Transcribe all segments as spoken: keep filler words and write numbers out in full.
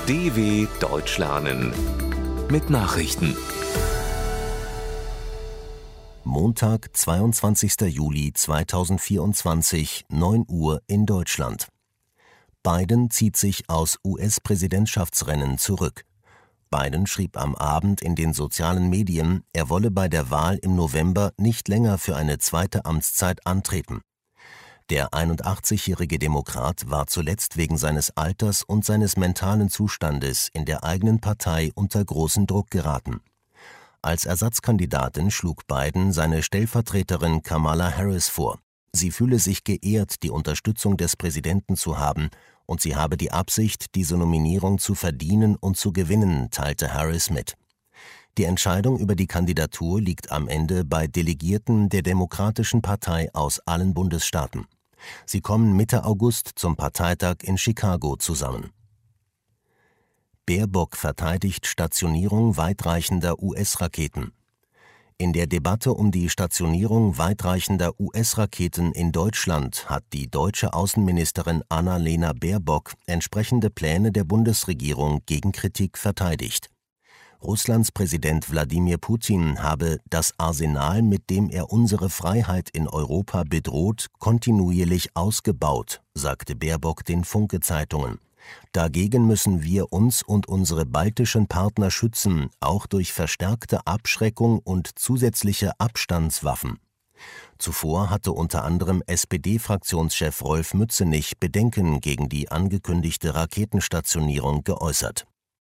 D W Deutsch lernen mit Nachrichten. Montag, zweiundzwanzigster Juli zweitausendvierundzwanzig, neun Uhr in Deutschland. Biden zieht sich aus U S-Präsidentschaftsrennen zurück. Biden schrieb am Abend in den sozialen Medien, er wolle bei der Wahl im November nicht länger für eine zweite Amtszeit antreten. Der einundachtzigjährige Demokrat war zuletzt wegen seines Alters und seines mentalen Zustandes in der eigenen Partei unter großen Druck geraten. Als Ersatzkandidatin schlug Biden seine Stellvertreterin Kamala Harris vor. Sie fühle sich geehrt, die Unterstützung des Präsidenten zu haben, und sie habe die Absicht, diese Nominierung zu verdienen und zu gewinnen, teilte Harris mit. Die Entscheidung über die Kandidatur liegt am Ende bei Delegierten der Demokratischen Partei aus allen Bundesstaaten. Sie kommen Mitte August zum Parteitag in Chicago zusammen. Baerbock verteidigt Stationierung weitreichender U S-Raketen. In der Debatte um die Stationierung weitreichender U S-Raketen in Deutschland hat die deutsche Außenministerin Annalena Baerbock entsprechende Pläne der Bundesregierung gegen Kritik verteidigt. Russlands Präsident Wladimir Putin habe das Arsenal, mit dem er unsere Freiheit in Europa bedroht, kontinuierlich ausgebaut, sagte Baerbock den Funke-Zeitungen. Dagegen müssen wir uns und unsere baltischen Partner schützen, auch durch verstärkte Abschreckung und zusätzliche Abstandswaffen. Zuvor hatte unter anderem S P D-Fraktionschef Rolf Mützenich Bedenken gegen die angekündigte Raketenstationierung geäußert.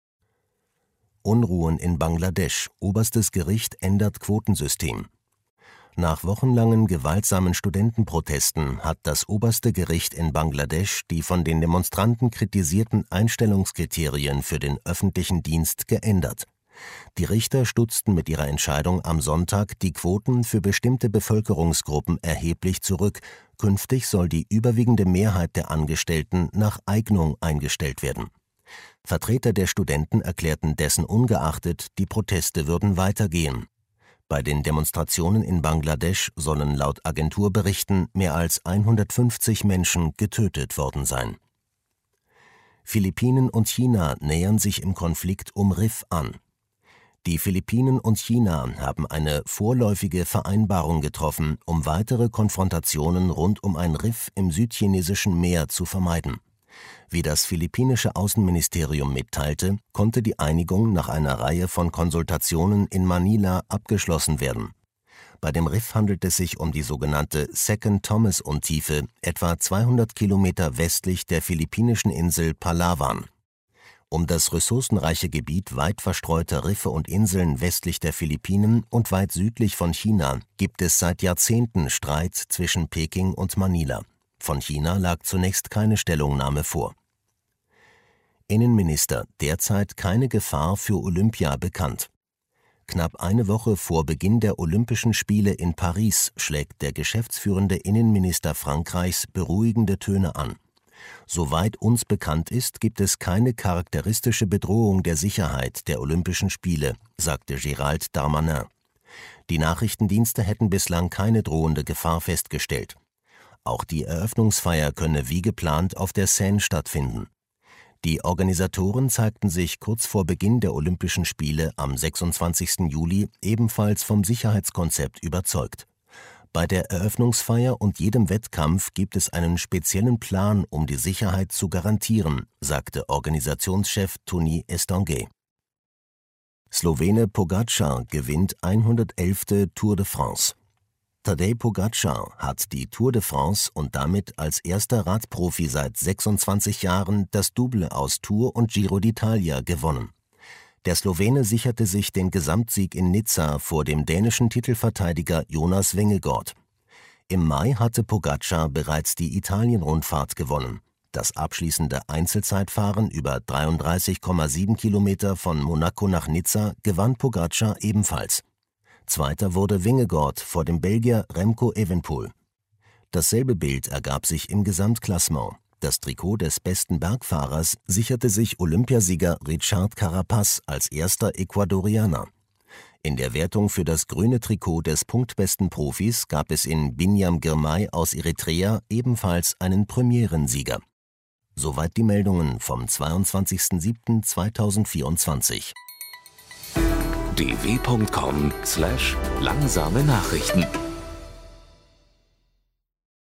Unruhen in Bangladesch. Oberstes Gericht ändert Quotensystem. Nach wochenlangen gewaltsamen Studentenprotesten hat das oberste Gericht in Bangladesch die von den Demonstranten kritisierten Einstellungskriterien für den öffentlichen Dienst geändert. Die Richter stutzten mit ihrer Entscheidung am Sonntag die Quoten für bestimmte Bevölkerungsgruppen erheblich zurück. Künftig soll die überwiegende Mehrheit der Angestellten nach Eignung eingestellt werden. Vertreter der Studenten erklärten dessen ungeachtet, die Proteste würden weitergehen. Bei den Demonstrationen in Bangladesch sollen laut Agenturberichten mehr als hundertfünfzig Menschen getötet worden sein. Philippinen und China nähern sich im Konflikt um Riff an. Die Philippinen und China haben eine vorläufige Vereinbarung getroffen, um weitere Konfrontationen rund um ein Riff im südchinesischen Meer zu vermeiden. Wie das philippinische Außenministerium mitteilte, konnte die Einigung nach einer Reihe von Konsultationen in Manila abgeschlossen werden. Bei dem Riff handelt es sich um die sogenannte Second Thomas-Untiefe, etwa zweihundert Kilometer westlich der philippinischen Insel Palawan. Um das ressourcenreiche Gebiet weit verstreuter Riffe und Inseln westlich der Philippinen und weit südlich von China gibt es seit Jahrzehnten Streit zwischen Peking und Manila. Von China lag zunächst keine Stellungnahme vor. Innenminister, derzeit keine Gefahr für Olympia bekannt. Knapp eine Woche vor Beginn der Olympischen Spiele in Paris schlägt der geschäftsführende Innenminister Frankreichs beruhigende Töne an. Soweit uns bekannt ist, gibt es keine charakteristische Bedrohung der Sicherheit der Olympischen Spiele, sagte Gérald Darmanin. Die Nachrichtendienste hätten bislang keine drohende Gefahr festgestellt. Auch die Eröffnungsfeier könne wie geplant auf der Seine stattfinden. Die Organisatoren zeigten sich kurz vor Beginn der Olympischen Spiele am sechsundzwanzigsten Juli ebenfalls vom Sicherheitskonzept überzeugt. Bei der Eröffnungsfeier und jedem Wettkampf gibt es einen speziellen Plan, um die Sicherheit zu garantieren, sagte Organisationschef Tony Estanguet. Slowene Pogačar gewinnt hundertelfte Tour de France. Tadej Pogačar hat die Tour de France und damit als erster Radprofi seit sechsundzwanzig Jahren das Double aus Tour und Giro d'Italia gewonnen. Der Slowene sicherte sich den Gesamtsieg in Nizza vor dem dänischen Titelverteidiger Jonas Vingegaard. Im Mai hatte Pogačar bereits die Italien-Rundfahrt gewonnen. Das abschließende Einzelzeitfahren über dreiunddreißig Komma sieben Kilometer von Monaco nach Nizza gewann Pogačar ebenfalls. Zweiter wurde Vingegaard vor dem Belgier Remco Evenepoel. Dasselbe Bild ergab sich im Gesamtklassement. Das Trikot des besten Bergfahrers sicherte sich Olympiasieger Richard Carapaz als erster Ecuadorianer. In der Wertung für das grüne Trikot des punktbesten Profis gab es in Binyam Girmay aus Eritrea ebenfalls einen Premierensieger. Soweit die Meldungen vom zweiundzwanzigsten siebten zweitausendvierundzwanzig. d w punkt com slash langsame Nachrichten